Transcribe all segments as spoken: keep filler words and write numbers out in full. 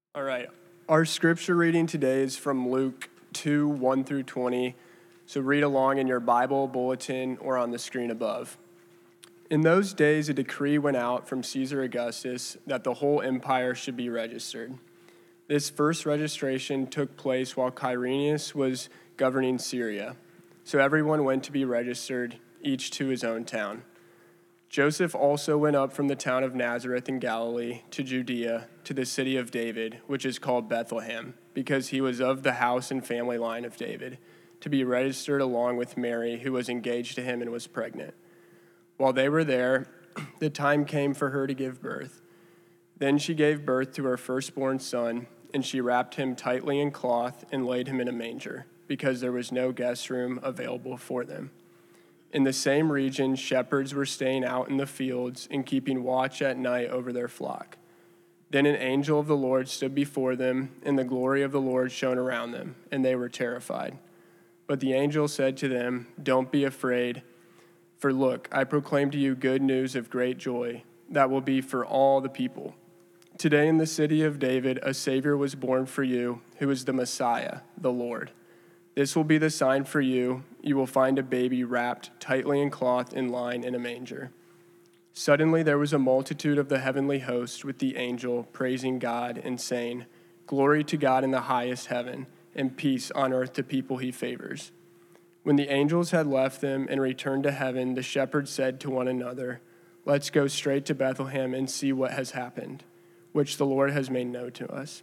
All right. Our scripture reading today is from Luke two, one through twenty. So read along in your Bible, bulletin, or on the screen above. In those days, a decree went out from Caesar Augustus that the whole empire should be registered. This first registration took place while Quirinius was governing Syria. So everyone went to be registered, each to his own town. Joseph also went up from the town of Nazareth in Galilee to Judea, to the city of David, which is called Bethlehem, because he was of the house and family line of David, to be registered along with Mary, who was engaged to him and was pregnant. While they were there, the time came for her to give birth. Then she gave birth to her firstborn son, and she wrapped him tightly in cloth and laid him in a manger, because there was no guest room available for them. In the same region, shepherds were staying out in the fields and keeping watch at night over their flock. Then an angel of the Lord stood before them, and the glory of the Lord shone around them, and they were terrified. But the angel said to them, "Don't be afraid, for look, I proclaim to you good news of great joy that will be for all the people. Today in the city of David, a Savior was born for you, who is the Messiah, the Lord. This will be the sign for you. You will find a baby wrapped tightly in cloth and lying in a manger." Suddenly there was a multitude of the heavenly host with the angel praising God and saying, "Glory to God in the highest heaven, and peace on earth to people he favors." When the angels had left them and returned to heaven, the shepherds said to one another, "Let's go straight to Bethlehem and see what has happened, which the Lord has made known to us."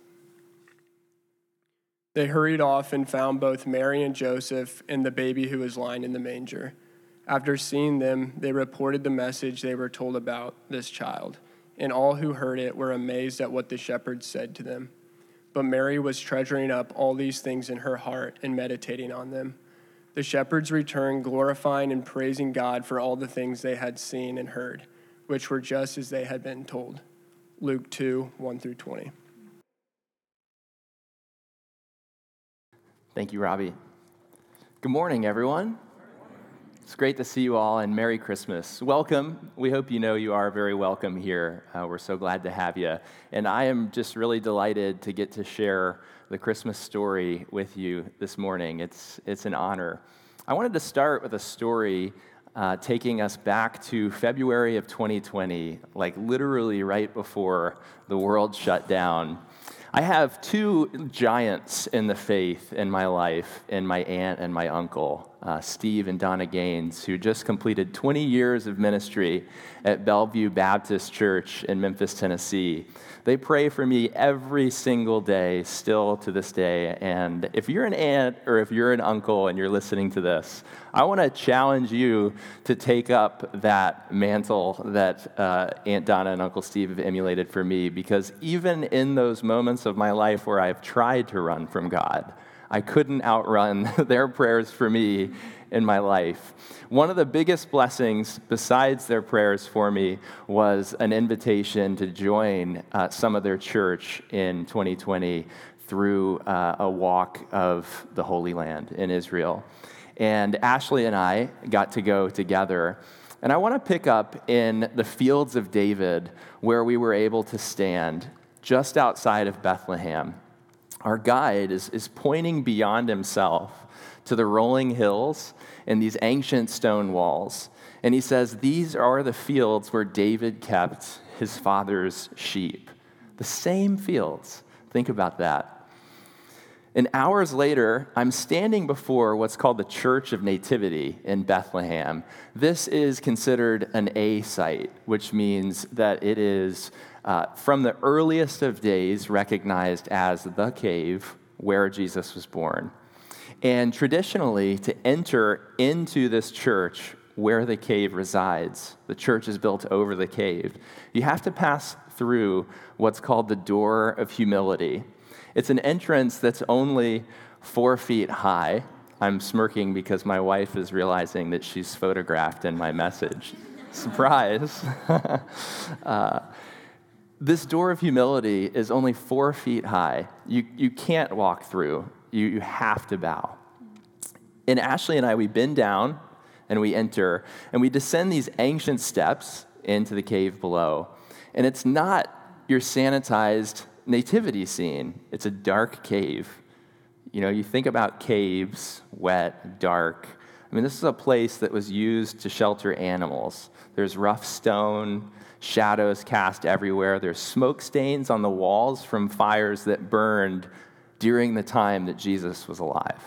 They hurried off and found both Mary and Joseph and the baby who was lying in the manger. After seeing them, they reported the message they were told about this child, and all who heard it were amazed at what the shepherds said to them. But Mary was treasuring up all these things in her heart and meditating on them. The shepherds returned, glorifying and praising God for all the things they had seen and heard, which were just as they had been told. Luke two, one through twenty. Thank you, Robbie. Good morning, everyone. It's great to see you all, and Merry Christmas. Welcome. We hope you know you are very welcome here. Uh, we're so glad to have you. And I am just really delighted to get to share the Christmas story with you this morning. It's, it's an honor. I wanted to start with a story uh, taking us back to February of twenty twenty, like literally right before the world shut down. I have two giants in the faith in my life, in my aunt and my uncle, uh, Steve and Donna Gaines, who just completed twenty years of ministry at Bellevue Baptist Church in Memphis, Tennessee. They pray for me every single day, still to this day. And if you're an aunt or if you're an uncle and you're listening to this, I want to challenge you to take up that mantle that uh, Aunt Donna and Uncle Steve have emulated for me, because even in those moments of my life where I've tried to run from God, I couldn't outrun their prayers for me in my life. One of the biggest blessings, besides their prayers for me, was an invitation to join uh, some of their church in twenty twenty through uh, a walk of the Holy Land in Israel. And Ashley and I got to go together. And I want to pick up in the fields of David, where we were able to stand just outside of Bethlehem. Our guide is, is pointing beyond himself to the rolling hills and these ancient stone walls. And he says, these are the fields where David kept his father's sheep. The same fields. Think about that. And hours later, I'm standing before what's called the Church of Nativity in Bethlehem. This is considered an A site, which means that it is uh, from the earliest of days recognized as the cave where Jesus was born. And traditionally, to enter into this church where the cave resides, the church is built over the cave, you have to pass through what's called the Door of Humility. It's an entrance that's only four feet high. I'm smirking because my wife is realizing that she's photographed in my message. Surprise. uh, this Door of Humility is only four feet high. You, you can't walk through. You, you have to bow. And Ashley and I, we bend down and we enter, and we descend these ancient steps into the cave below. And it's not your sanitized nativity scene. It's a dark cave. You know, you think about caves, wet, dark. I mean, this is a place that was used to shelter animals. There's rough stone, shadows cast everywhere. There's smoke stains on the walls from fires that burned during the time that Jesus was alive.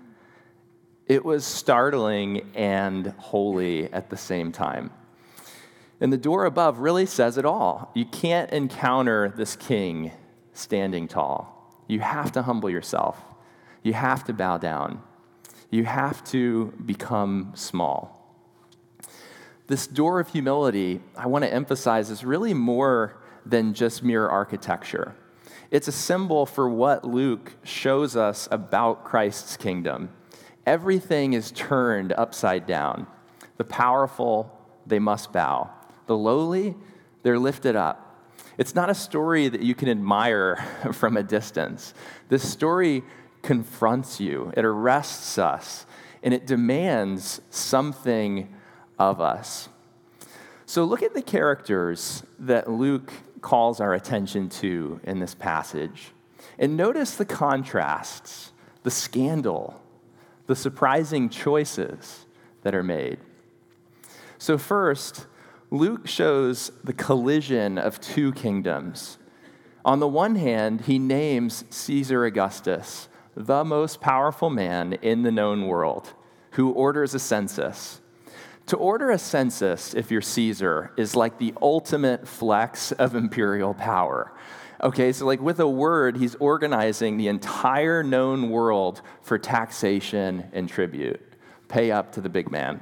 It was startling and holy at the same time. And the door above really says it all. You can't encounter this king standing tall. You have to humble yourself. You have to bow down. You have to become small. This door of humility, I want to emphasize, is really more than just mere architecture. It's a symbol for what Luke shows us about Christ's kingdom. Everything is turned upside down. The powerful, they must bow. The lowly, they're lifted up. It's not a story that you can admire from a distance. This story confronts you. It arrests us, and it demands something of us. So look at the characters that Luke calls our attention to in this passage. And notice the contrasts, the scandal, the surprising choices that are made. So first, Luke shows the collision of two kingdoms. On the one hand, he names Caesar Augustus, the most powerful man in the known world, who orders a census. To order a census, if you're Caesar, is like the ultimate flex of imperial power. Okay, so like with a word, he's organizing the entire known world for taxation and tribute. Pay up to the big man.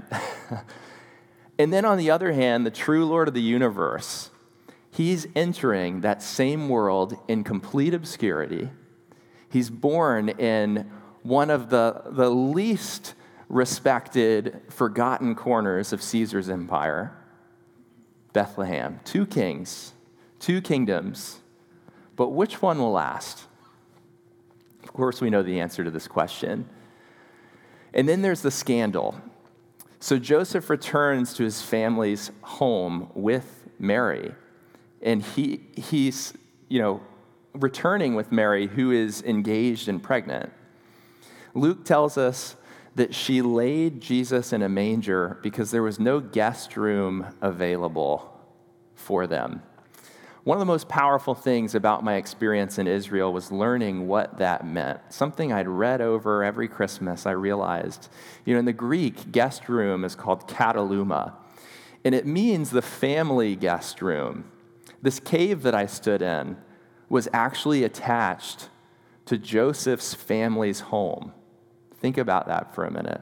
And then on the other hand, the true Lord of the universe, he's entering that same world in complete obscurity. He's born in one of the, the least respected, forgotten corners of Caesar's empire, Bethlehem. Two kings, two kingdoms, but which one will last? Of course, we know the answer to this question. And then there's the scandal. So Joseph returns to his family's home with Mary, and he he's, you know, returning with Mary, who is engaged and pregnant. Luke tells us that she laid Jesus in a manger because there was no guest room available for them. One of the most powerful things about my experience in Israel was learning what that meant. Something I'd read over every Christmas, I realized. You know, in the Greek, guest room is called kataluma, and it means the family guest room. This cave that I stood in was actually attached to Joseph's family's home. Think about that for a minute.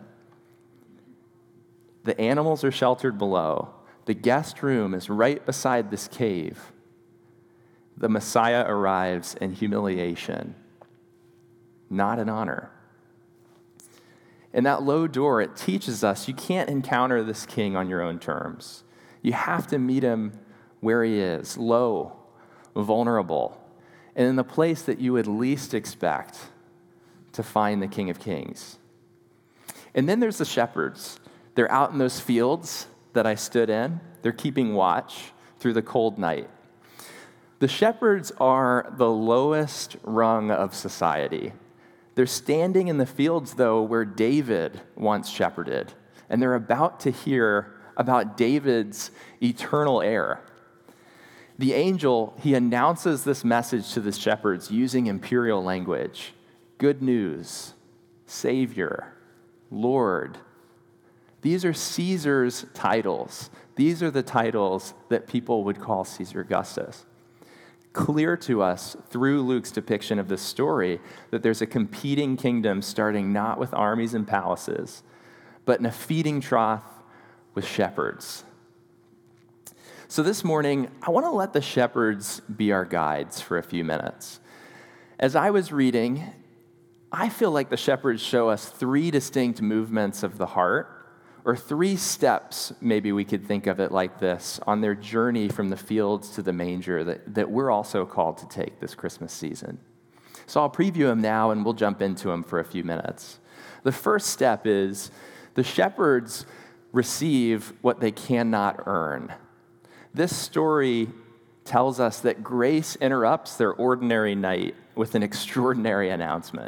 The animals are sheltered below. The guest room is right beside this cave. The Messiah arrives in humiliation, not in honor. And that low door, it teaches us you can't encounter this king on your own terms. You have to meet him where he is, low, vulnerable, and in the place that you would least expect to find the King of Kings. And then there's the shepherds. They're out in those fields that I stood in. They're keeping watch through the cold night. The shepherds are the lowest rung of society. They're standing in the fields, though, where David once shepherded, and they're about to hear about David's eternal heir. The angel, he announces this message to the shepherds using imperial language. Good news, Savior, Lord. These are Caesar's titles. These are the titles that people would call Caesar Augustus. Clear to us through Luke's depiction of this story that there's a competing kingdom starting not with armies and palaces, but in a feeding trough with shepherds. So this morning, I want to let the shepherds be our guides for a few minutes. As I was reading, I feel like the shepherds show us three distinct movements of the heart, or three steps, maybe we could think of it like this, on their journey from the fields to the manger that, that we're also called to take this Christmas season. So I'll preview them now, and we'll jump into them for a few minutes. The first step is the shepherds receive what they cannot earn. This story tells us that grace interrupts their ordinary night with an extraordinary announcement.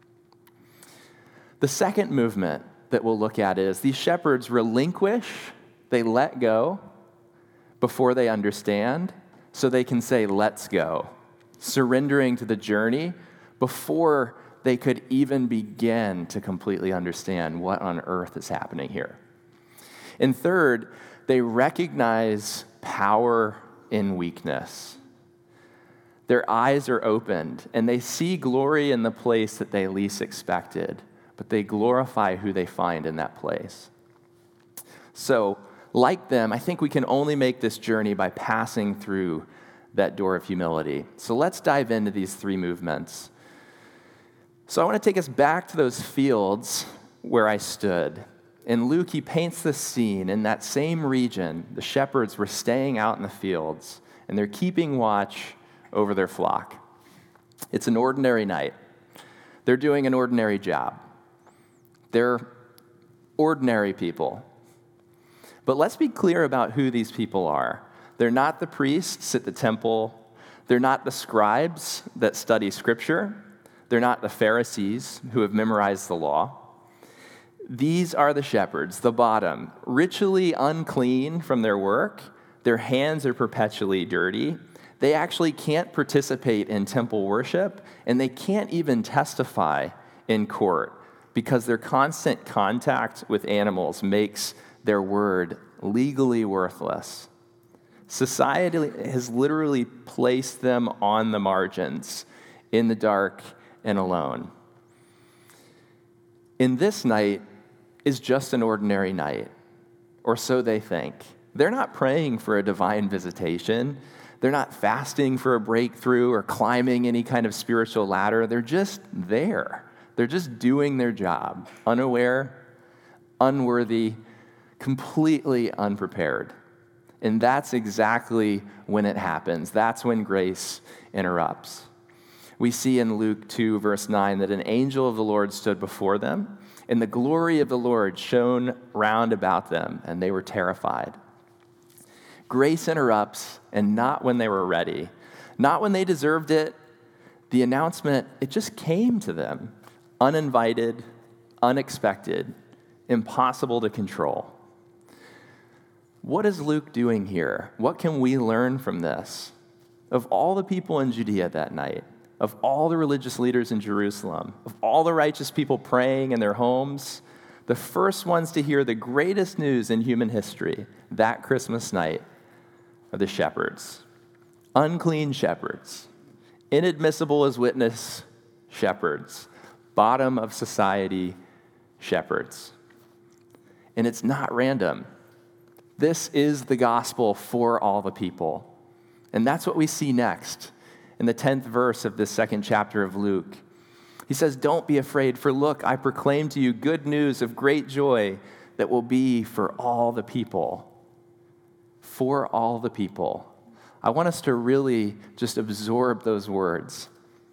The second movement that we'll look at is these shepherds relinquish, they let go before they understand, so they can say, let's go, surrendering to the journey before they could even begin to completely understand what on earth is happening here. And third, they recognize power in weakness. Their eyes are opened, and they see glory in the place that they least expected, but they glorify who they find in that place. So, like them, I think we can only make this journey by passing through that door of humility. So let's dive into these three movements. So I want to take us back to those fields where I stood. And Luke, he paints the scene in that same region. The shepherds were staying out in the fields, and they're keeping watch over their flock. It's an ordinary night. They're doing an ordinary job. They're ordinary people. But let's be clear about who these people are. They're not the priests at the temple. They're not the scribes that study Scripture. They're not the Pharisees who have memorized the law. These are the shepherds, the bottom, ritually unclean from their work. Their hands are perpetually dirty. They actually can't participate in temple worship, and they can't even testify in court because their constant contact with animals makes their word legally worthless. Society has literally placed them on the margins, in the dark and alone. And this night is just an ordinary night, or so they think. They're not praying for a divine visitation. They're not fasting for a breakthrough or climbing any kind of spiritual ladder. They're just there. They're just doing their job, unaware, unworthy, completely unprepared. And that's exactly when it happens. That's when grace interrupts. We see in Luke two, verse nine, that an angel of the Lord stood before them, and the glory of the Lord shone round about them, and they were terrified. Grace interrupts, and not when they were ready, not when they deserved it. The announcement, it just came to them, uninvited, unexpected, impossible to control. What is Luke doing here? What can we learn from this? Of all the people in Judea that night, of all the religious leaders in Jerusalem, of all the righteous people praying in their homes, the first ones to hear the greatest news in human history that Christmas night are the shepherds. Unclean shepherds, inadmissible as witness shepherds, bottom of society shepherds. And it's not random. This is the gospel for all the people. And that's what we see next in the tenth verse of this second chapter of Luke. He says, "Don't be afraid, for look, I proclaim to you good news of great joy that will be for all the people." For all the people. I want us to really just absorb those words.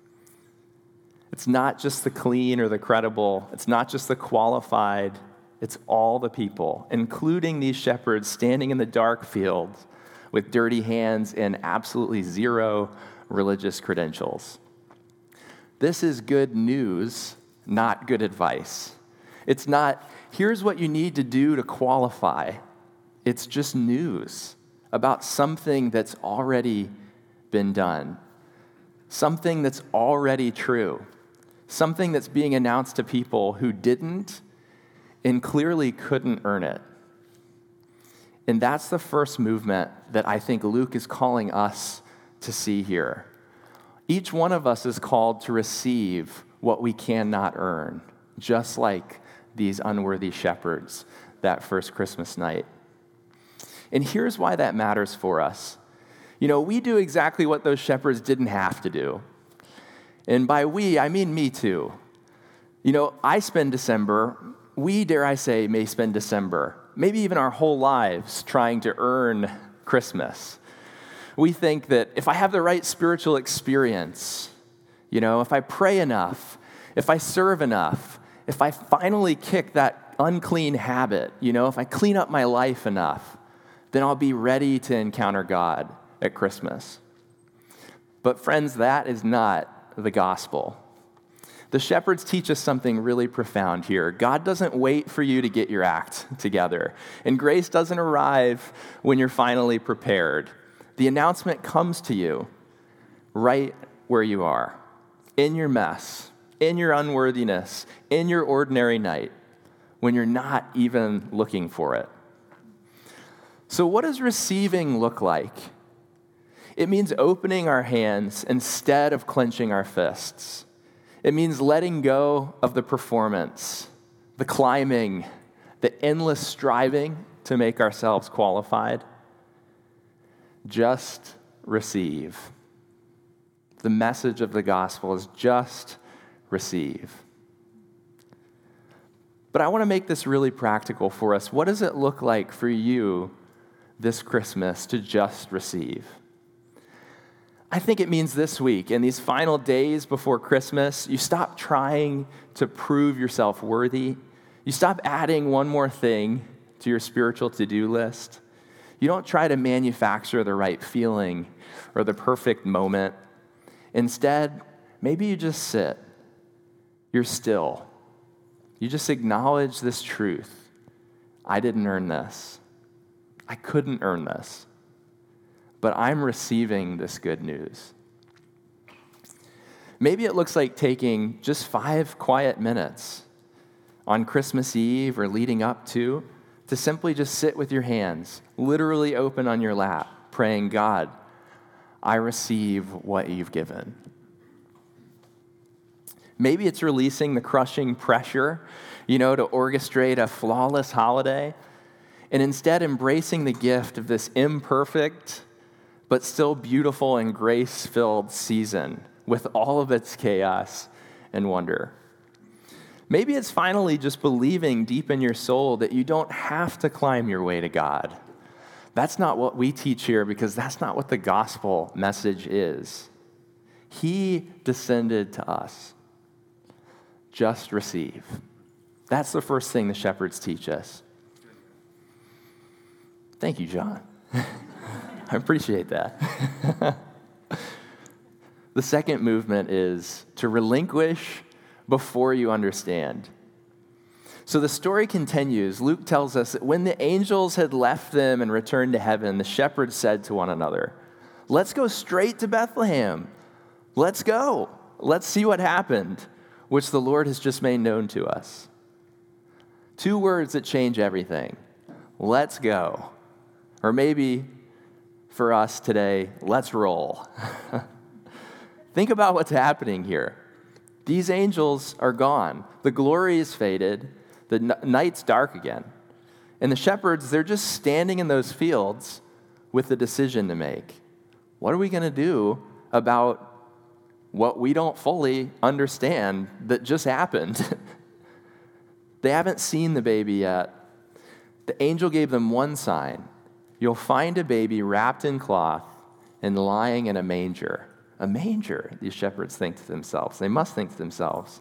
It's not just the clean or the credible. It's not just the qualified. It's all the people, including these shepherds standing in the dark field with dirty hands and absolutely zero religious credentials. This is good news, not good advice. It's not, here's what you need to do to qualify. It's just news about something that's already been done, something that's already true, something that's being announced to people who didn't and clearly couldn't earn it. And that's the first movement that I think Luke is calling us to see here. Each one of us is called to receive what we cannot earn, just like these unworthy shepherds that first Christmas night. And here's why that matters for us. You know, we do exactly what those shepherds didn't have to do. And by we, I mean me too. You know, I spend December, we, dare I say, may spend December, maybe even our whole lives, trying to earn Christmas. We think that if I have the right spiritual experience, you know, if I pray enough, if I serve enough, if I finally kick that unclean habit, you know, if I clean up my life enough, then I'll be ready to encounter God. at Christmas. But friends, that is not the gospel. The shepherds teach us something really profound here. God doesn't wait for you to get your act together, and grace doesn't arrive when you're finally prepared. The announcement comes to you right where you are, in your mess, in your unworthiness, in your ordinary night, when you're not even looking for it. So what does receiving look like? It means opening our hands instead of clenching our fists. It means letting go of the performance, the climbing, the endless striving to make ourselves qualified. Just receive. The message of the gospel is just receive. But I want to make this really practical for us. What does it look like for you this Christmas to just receive? I think it means this week, in these final days before Christmas, you stop trying to prove yourself worthy. You stop adding one more thing to your spiritual to-do list. You don't try to manufacture the right feeling or the perfect moment. Instead, maybe you just sit. You're still. You just acknowledge this truth. I didn't earn this. I couldn't earn this. But I'm receiving this good news. Maybe it looks like taking just five quiet minutes on Christmas Eve or leading up to, to simply just sit with your hands, literally open on your lap, praying, God, I receive what you've given. Maybe it's releasing the crushing pressure, you know, to orchestrate a flawless holiday, and instead embracing the gift of this imperfect, but still beautiful and grace-filled season with all of its chaos and wonder. Maybe it's finally just believing deep in your soul that you don't have to climb your way to God. That's not what we teach here, because that's not what the gospel message is. He descended to us. Just receive. That's the first thing the shepherds teach us. Thank you, John. I appreciate that. The second movement is to relinquish before you understand. So the story continues. Luke tells us that when the angels had left them and returned to heaven, the shepherds said to one another, let's go straight to Bethlehem. Let's go. Let's see what happened, which the Lord has just made known to us. Two words that change everything. Let's go. Or maybe for us today, let's roll. Think about what's happening here. These angels are gone. The glory is faded. The n- night's dark again. And the shepherds, they're just standing in those fields with a decision to make. What are we going to do about what we don't fully understand that just happened? They haven't seen the baby yet. The angel gave them one sign. You'll find a baby wrapped in cloth and lying in a manger. A manger, these shepherds think to themselves. They must think to themselves.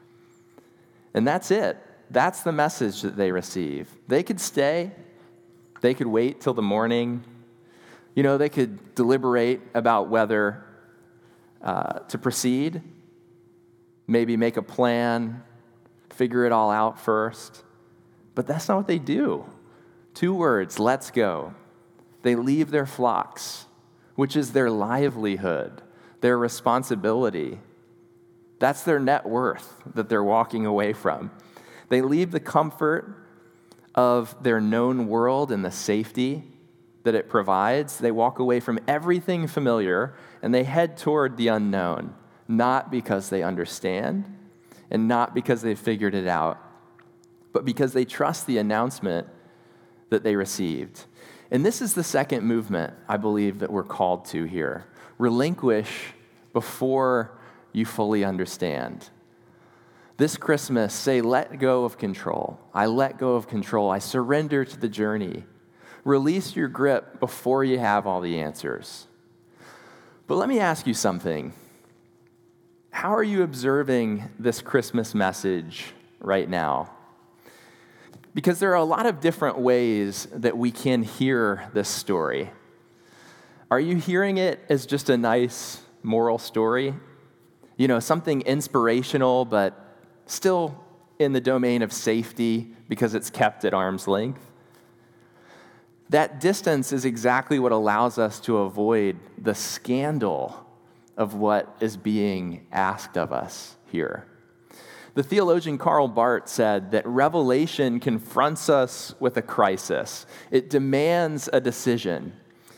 And that's it. That's the message that they receive. They could stay. They could wait till the morning. You know, they could deliberate about whether uh, to proceed, maybe make a plan, figure it all out first. But that's not what they do. Two words, let's go. They leave their flocks, which is their livelihood, their responsibility. That's their net worth that they're walking away from. They leave the comfort of their known world and the safety that it provides. They walk away from everything familiar and they head toward the unknown, not because they understand and not because they figured it out, but because they trust the announcement that they received. And this is the second movement, I believe, that we're called to here. Relinquish before you fully understand. This Christmas, say, let go of control. I let go of control. I surrender to the journey. Release your grip before you have all the answers. But let me ask you something. How are you observing this Christmas message right now? Because there are a lot of different ways that we can hear this story. Are you hearing it as just a nice moral story? You know, something inspirational, but still in the domain of safety because it's kept at arm's length? That distance is exactly what allows us to avoid the scandal of what is being asked of us here. The theologian Karl Barth said that Revelation confronts us with a crisis. It demands a decision.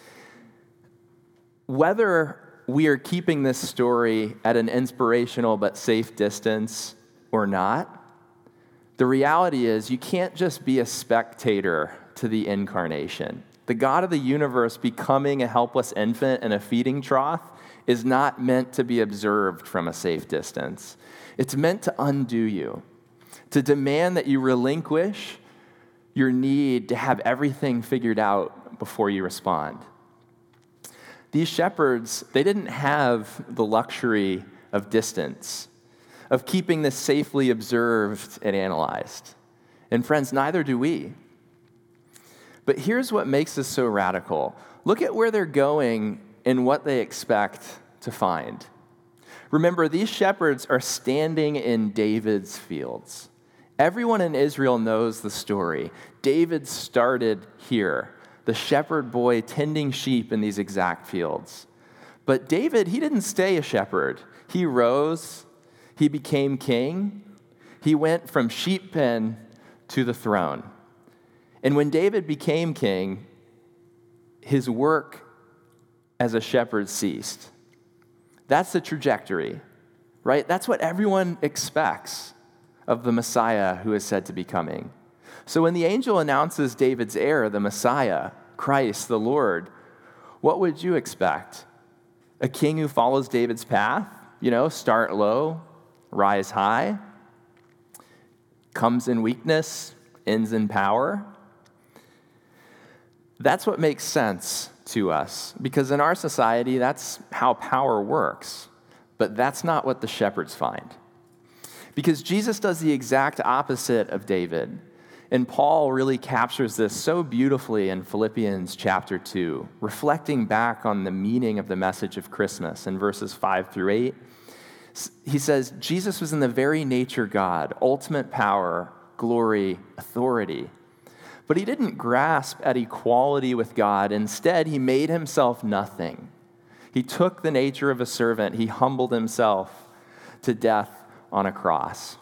Whether we are keeping this story at an inspirational but safe distance or not, the reality is you can't just be a spectator to the incarnation. The God of the universe becoming a helpless infant in a feeding trough is not meant to be observed from a safe distance. It's meant to undo you, to demand that you relinquish your need to have everything figured out before you respond. These shepherds, they didn't have the luxury of distance, of keeping this safely observed and analyzed. And friends, neither do we. But here's what makes this so radical. Look at where they're going and what they expect to find. Remember, these shepherds are standing in David's fields. Everyone in Israel knows the story. David started here, the shepherd boy tending sheep in these exact fields. But David, he didn't stay a shepherd. He rose, he became king, he went from sheep pen to the throne. And when David became king, his work as a shepherd ceased. That's the trajectory, right? That's what everyone expects of the Messiah who is said to be coming. So when the angel announces David's heir, the Messiah, Christ, the Lord, what would you expect? A king who follows David's path? You know, start low, rise high, comes in weakness, ends in power? That's what makes sense to us, because in our society, that's how power works. But that's not what the shepherds find. Because Jesus does the exact opposite of David. And Paul really captures this so beautifully in Philippians chapter two, reflecting back on the meaning of the message of Christmas in verses five through eight. He says, Jesus was in the very nature God, ultimate power, glory, authority. But he didn't grasp at equality with God. Instead, he made himself nothing. He took the nature of a servant. He humbled himself to death on a cross.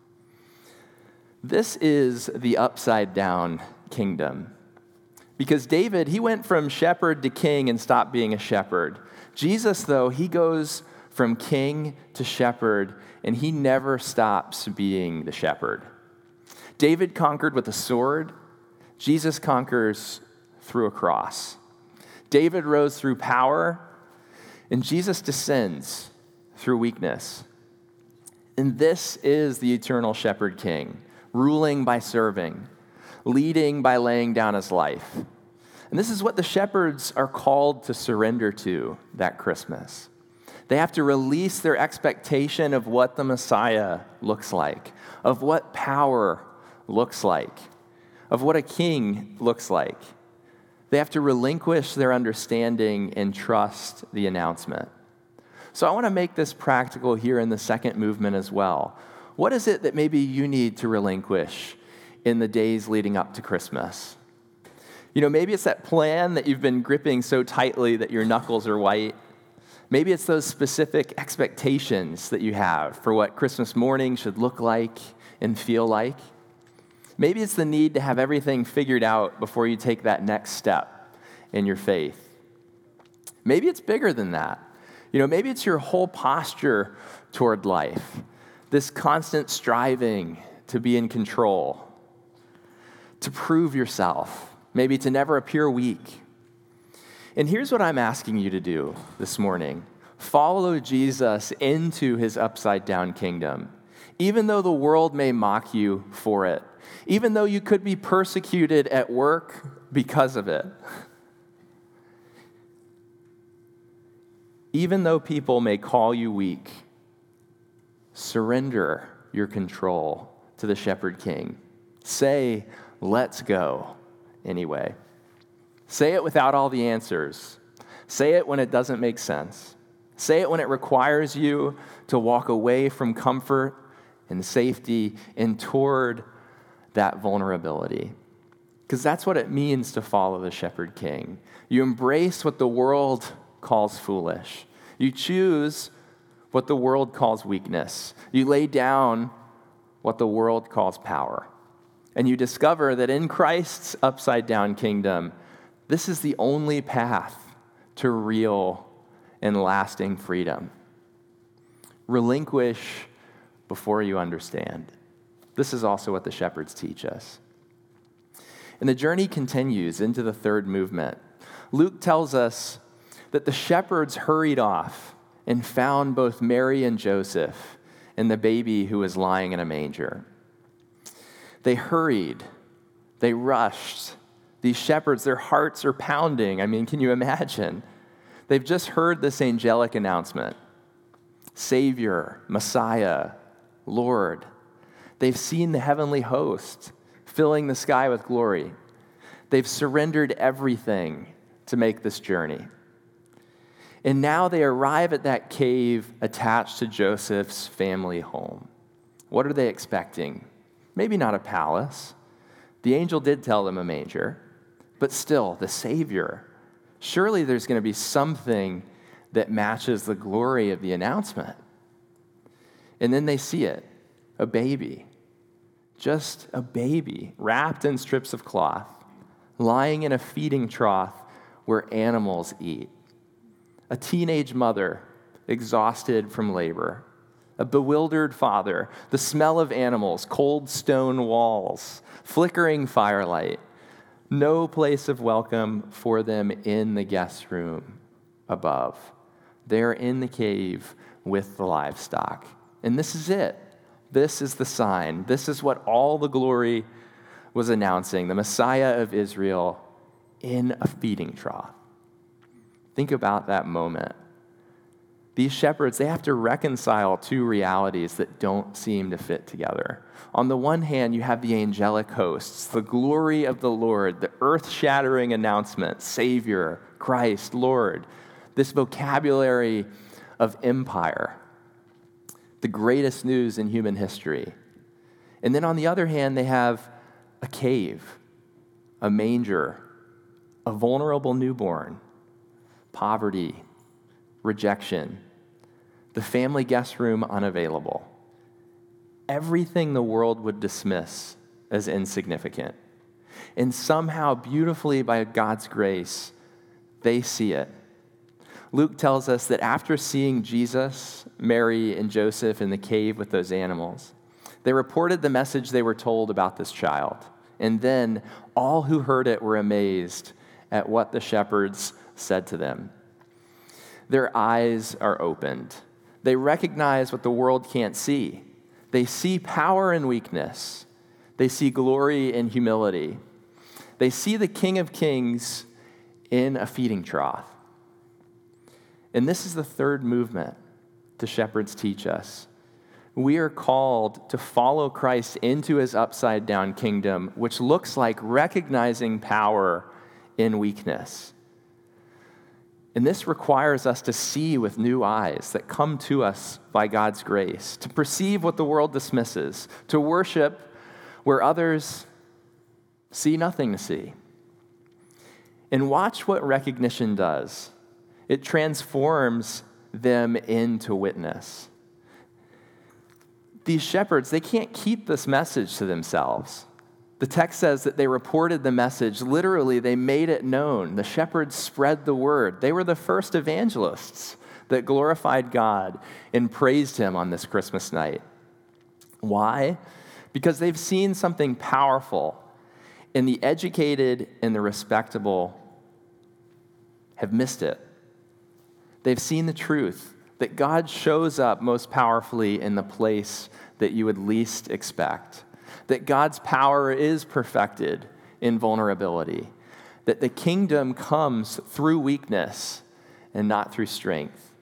This is the upside-down kingdom. Because David, he went from shepherd to king and stopped being a shepherd. Jesus, though, he goes from king to shepherd, and he never stops being the shepherd. David conquered with a sword. Jesus conquers through a cross. David rose through power, and Jesus descends through weakness. And this is the eternal shepherd king, ruling by serving, leading by laying down his life. And this is what the shepherds are called to surrender to that Christmas. They have to release their expectation of what the Messiah looks like, of what power looks like, of what a king looks like. They have to relinquish their understanding and trust the announcement. So I want to make this practical here in the second movement as well. What is it that maybe you need to relinquish in the days leading up to Christmas? You know, maybe it's that plan that you've been gripping so tightly that your knuckles are white. Maybe it's those specific expectations that you have for what Christmas morning should look like and feel like. Maybe it's the need to have everything figured out before you take that next step in your faith. Maybe it's bigger than that. You know, maybe it's your whole posture toward life, this constant striving to be in control, to prove yourself, maybe to never appear weak. And here's what I'm asking you to do this morning. Follow Jesus into his upside-down kingdom, even though the world may mock you for it, even though you could be persecuted at work because of it. Even though people may call you weak, surrender your control to the shepherd king. Say, let's go anyway. Say it without all the answers. Say it when it doesn't make sense. Say it when it requires you to walk away from comfort and safety and toward that vulnerability. Because that's what it means to follow the Shepherd King. You embrace what the world calls foolish. You choose what the world calls weakness. You lay down what the world calls power. And you discover that in Christ's upside-down kingdom, this is the only path to real and lasting freedom. Relinquish before you understand. This is also what the shepherds teach us. And the journey continues into the third movement. Luke tells us that the shepherds hurried off and found both Mary and Joseph and the baby who was lying in a manger. They hurried. They rushed. These shepherds, their hearts are pounding. I mean, can you imagine? They've just heard this angelic announcement. Savior, Messiah, Lord. They've seen the heavenly host filling the sky with glory. They've surrendered everything to make this journey. And now they arrive at that cave attached to Joseph's family home. What are they expecting? Maybe not a palace. The angel did tell them a manger, but still, the Savior. Surely there's going to be something that matches the glory of the announcement. And then they see it, a baby, just a baby wrapped in strips of cloth, lying in a feeding trough where animals eat. A teenage mother, exhausted from labor. A bewildered father, the smell of animals, cold stone walls, flickering firelight. No place of welcome for them in the guest room above. They're in the cave with the livestock. And this is it. This is the sign. This is what all the glory was announcing, the Messiah of Israel in a feeding trough. Think about that moment. These shepherds, they have to reconcile two realities that don't seem to fit together. On the one hand, you have the angelic hosts, the glory of the Lord, the earth-shattering announcement, Savior, Christ, Lord, this vocabulary of empire, the greatest news in human history. And then on the other hand, they have a cave, a manger, a vulnerable newborn, poverty, rejection, the family guest room unavailable. Everything the world would dismiss as insignificant. And somehow, beautifully by God's grace, they see it. Luke tells us that after seeing Jesus, Mary, and Joseph in the cave with those animals, they reported the message they were told about this child. And then all who heard it were amazed at what the shepherds said to them. Their eyes are opened. They recognize what the world can't see. They see power and weakness. They see glory and humility. They see the King of Kings in a feeding trough. And this is the third movement the shepherds teach us. We are called to follow Christ into his upside-down kingdom, which looks like recognizing power in weakness. And this requires us to see with new eyes that come to us by God's grace, to perceive what the world dismisses, to worship where others see nothing to see. And watch what recognition does. It transforms them into witness. These shepherds, they can't keep this message to themselves. The text says that they reported the message. Literally, they made it known. The shepherds spread the word. They were the first evangelists that glorified God and praised him on this Christmas night. Why? Because they've seen something powerful, and the educated and the respectable have missed it. They've seen the truth, that God shows up most powerfully in the place that you would least expect. That God's power is perfected in vulnerability, that the kingdom comes through weakness and not through strength.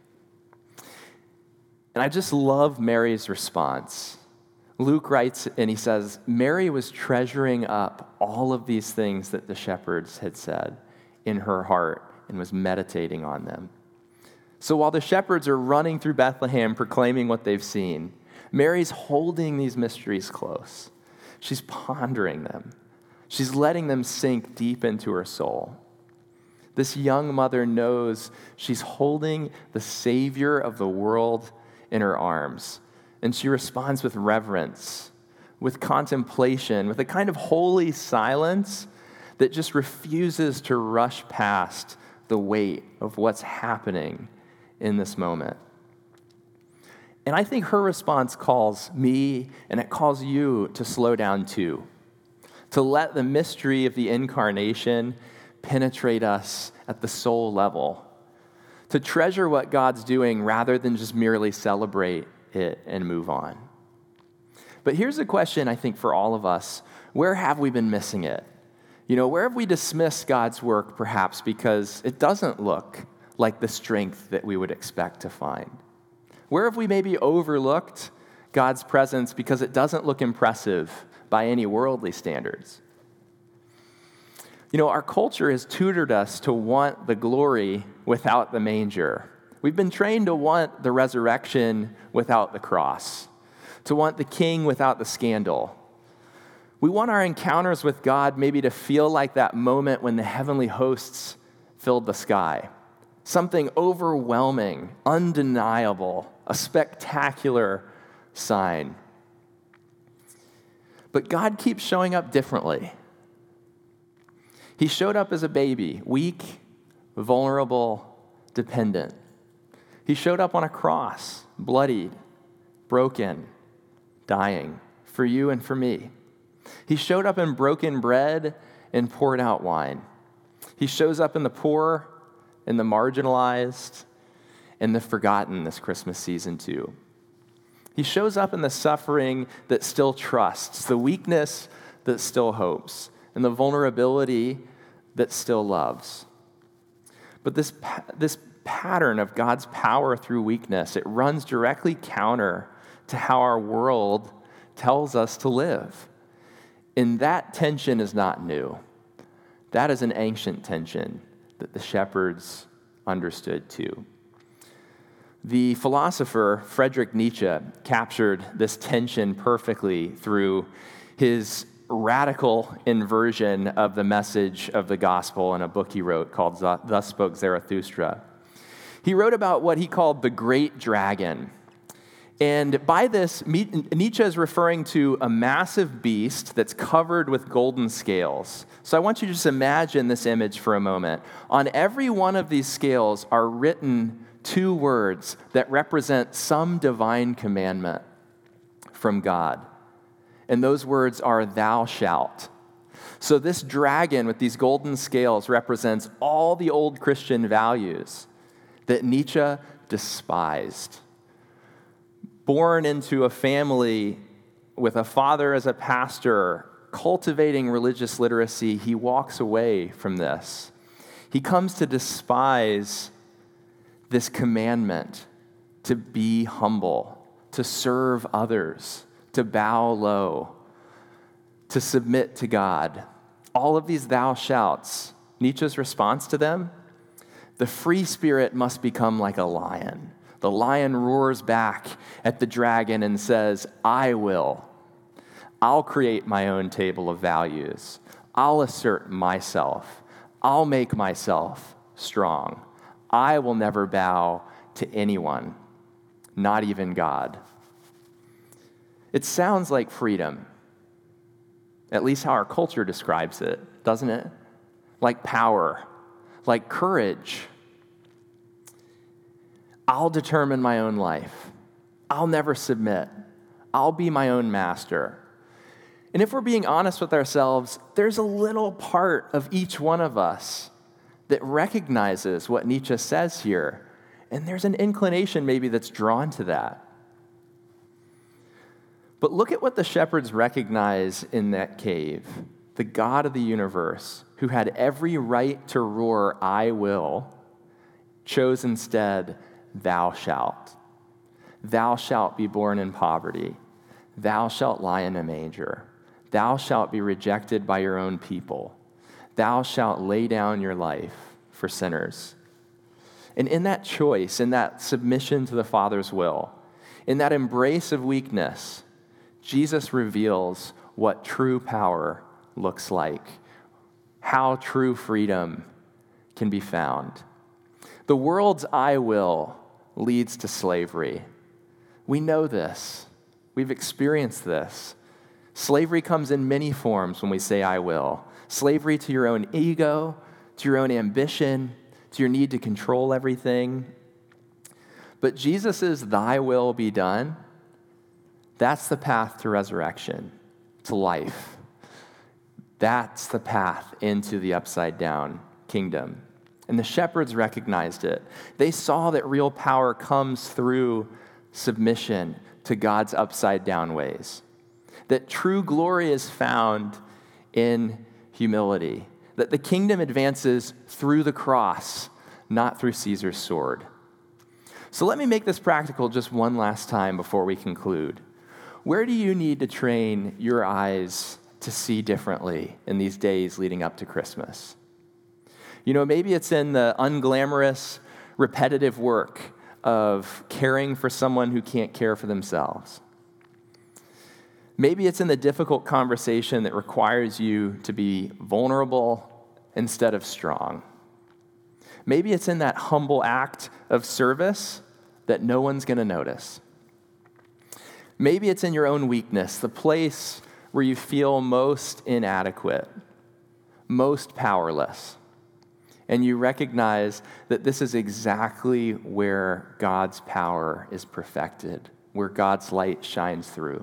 And I just love Mary's response. Luke writes, and he says, Mary was treasuring up all of these things that the shepherds had said in her heart and was meditating on them. So while the shepherds are running through Bethlehem proclaiming what they've seen, Mary's holding these mysteries close. She's pondering them. She's letting them sink deep into her soul. This young mother knows she's holding the Savior of the world in her arms, and she responds with reverence, with contemplation, with a kind of holy silence that just refuses to rush past the weight of what's happening in this moment. And I think her response calls me and it calls you to slow down too, to let the mystery of the incarnation penetrate us at the soul level, to treasure what God's doing rather than just merely celebrate it and move on. But here's a question, I think, for all of us. Where have we been missing it? You know, where have we dismissed God's work, perhaps because it doesn't look like the strength that we would expect to find? Where have we maybe overlooked God's presence because it doesn't look impressive by any worldly standards? You know, our culture has tutored us to want the glory without the manger. We've been trained to want the resurrection without the cross, to want the king without the scandal. We want our encounters with God maybe to feel like that moment when the heavenly hosts filled the sky. Something overwhelming, undeniable, a spectacular sign. But God keeps showing up differently. He showed up as a baby, weak, vulnerable, dependent. He showed up on a cross, bloodied, broken, dying, for you and for me. He showed up in broken bread and poured out wine. He shows up in the poor, in the marginalized, and the forgotten this Christmas season too. He shows up in the suffering that still trusts, the weakness that still hopes, and the vulnerability that still loves. But this, this pattern of God's power through weakness, it runs directly counter to how our world tells us to live. And that tension is not new. That is an ancient tension that the shepherds understood too. The philosopher Friedrich Nietzsche captured this tension perfectly through his radical inversion of the message of the gospel in a book he wrote called Thus Spoke Zarathustra. He wrote about what he called the great dragon. And by this, Nietzsche is referring to a massive beast that's covered with golden scales. So I want you to just imagine this image for a moment. On every one of these scales are written two words that represent some divine commandment from God. And those words are, thou shalt. So this dragon with these golden scales represents all the old Christian values that Nietzsche despised. Born into a family with a father as a pastor, cultivating religious literacy, he walks away from this. He comes to despise this commandment to be humble, to serve others, to bow low, to submit to God. All of these thou shalts, Nietzsche's response to them, the free spirit must become like a lion. The lion roars back at the dragon and says, I will. I'll create my own table of values. I'll assert myself. I'll make myself strong. I will never bow to anyone, not even God. It sounds like freedom, at least how our culture describes it, doesn't it? Like power, like courage. I'll determine my own life. I'll never submit. I'll be my own master. And if we're being honest with ourselves, there's a little part of each one of us that recognizes what Nietzsche says here. And there's an inclination maybe that's drawn to that. But look at what the shepherds recognize in that cave. The God of the universe, who had every right to roar, I will, chose instead, thou shalt. Thou shalt be born in poverty. Thou shalt lie in a manger. Thou shalt be rejected by your own people. Thou shalt lay down your life for sinners. And in that choice, in that submission to the Father's will, in that embrace of weakness, Jesus reveals what true power looks like, how true freedom can be found. The world's I will leads to slavery. We know this. We've experienced this. Slavery comes in many forms when we say I will. Slavery to your own ego, to your own ambition, to your need to control everything. But Jesus' thy will be done, that's the path to resurrection, to life. That's the path into the upside down kingdom. And the shepherds recognized it. They saw that real power comes through submission to God's upside down ways. That true glory is found in humility. That the kingdom advances through the cross, not through Caesar's sword. So let me make this practical just one last time before we conclude. Where do you need to train your eyes to see differently in these days leading up to Christmas? You know, maybe it's in the unglamorous, repetitive work of caring for someone who can't care for themselves. Maybe it's in the difficult conversation that requires you to be vulnerable instead of strong. Maybe it's in that humble act of service that no one's going to notice. Maybe it's in your own weakness, the place where you feel most inadequate, most powerless. And you recognize that this is exactly where God's power is perfected, where God's light shines through.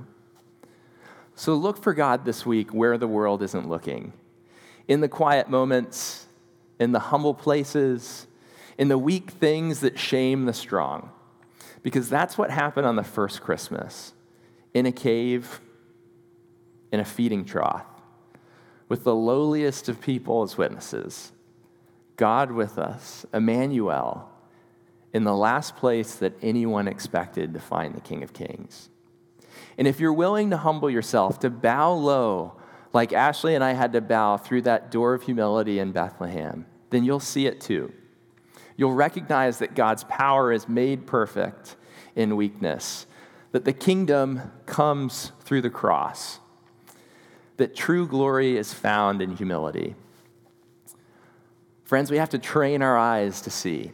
So look for God this week where the world isn't looking. In the quiet moments, in the humble places, in the weak things that shame the strong. Because that's what happened on the first Christmas. In a cave, in a feeding trough, with the lowliest of people as witnesses. God with us, Emmanuel, in the last place that anyone expected to find the King of Kings. And if you're willing to humble yourself, to bow low, like Ashley and I had to bow through that door of humility in Bethlehem, then you'll see it too. You'll recognize that God's power is made perfect in weakness, that the kingdom comes through the cross, that true glory is found in humility. Friends, we have to train our eyes to see.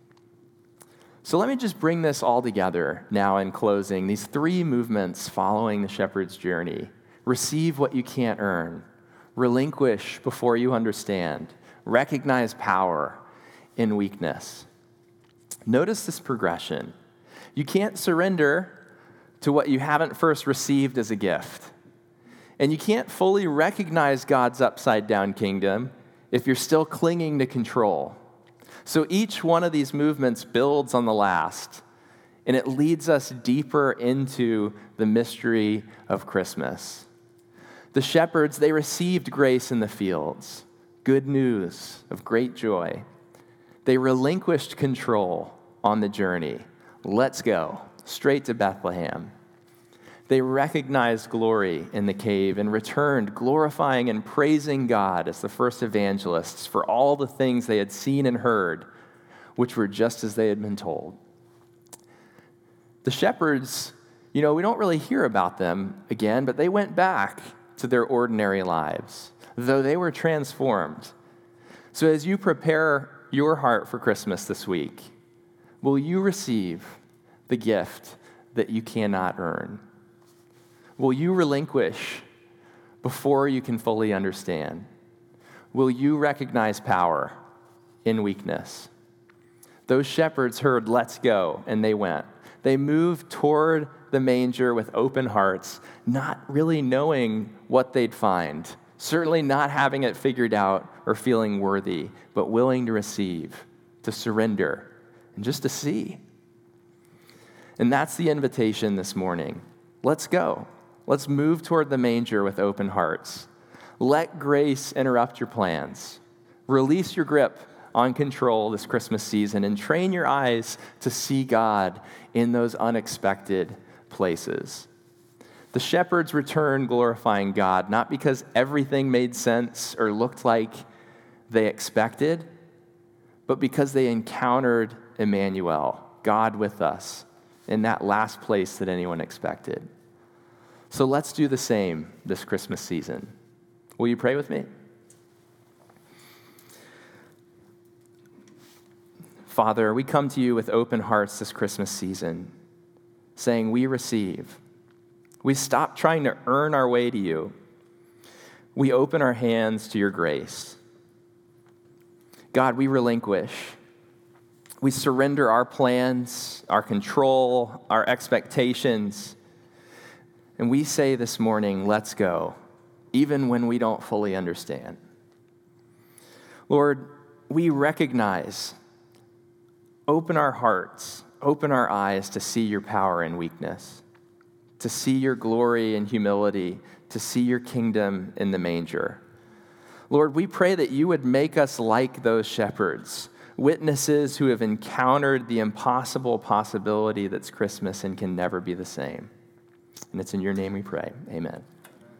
So let me just bring this all together now in closing. These three movements following the shepherd's journey. Receive what you can't earn. Relinquish before you understand. Recognize power in weakness. Notice this progression. You can't surrender to what you haven't first received as a gift. And you can't fully recognize God's upside down kingdom if you're still clinging to control. So each one of these movements builds on the last, and it leads us deeper into the mystery of Christmas. The shepherds, they received grace in the fields, good news of great joy. They relinquished control on the journey. Let's go, straight to Bethlehem. They recognized glory in the cave and returned glorifying and praising God as the first evangelists for all the things they had seen and heard, which were just as they had been told. The shepherds, you know, we don't really hear about them again, but they went back to their ordinary lives, though they were transformed. So as you prepare your heart for Christmas this week, will you receive the gift that you cannot earn? Will you relinquish before you can fully understand? Will you recognize power in weakness? Those shepherds heard, let's go, and they went. They moved toward the manger with open hearts, not really knowing what they'd find, certainly not having it figured out or feeling worthy, but willing to receive, to surrender, and just to see. And that's the invitation this morning. Let's go. Let's move toward the manger with open hearts. Let grace interrupt your plans. Release your grip on control this Christmas season and train your eyes to see God in those unexpected places. The shepherds returned glorifying God, not because everything made sense or looked like they expected, but because they encountered Emmanuel, God with us, in that last place that anyone expected. So let's do the same this Christmas season. Will you pray with me? Father, we come to you with open hearts this Christmas season, saying we receive. We stop trying to earn our way to you. We open our hands to your grace. God, we relinquish. We surrender our plans, our control, our expectations. And we say this morning, let's go, even when we don't fully understand. Lord, we recognize, open our hearts, open our eyes to see your power in weakness, to see your glory in humility, to see your kingdom in the manger. Lord, we pray that you would make us like those shepherds, witnesses who have encountered the impossible possibility that's Christmas and can never be the same. And it's in your name we pray. Amen.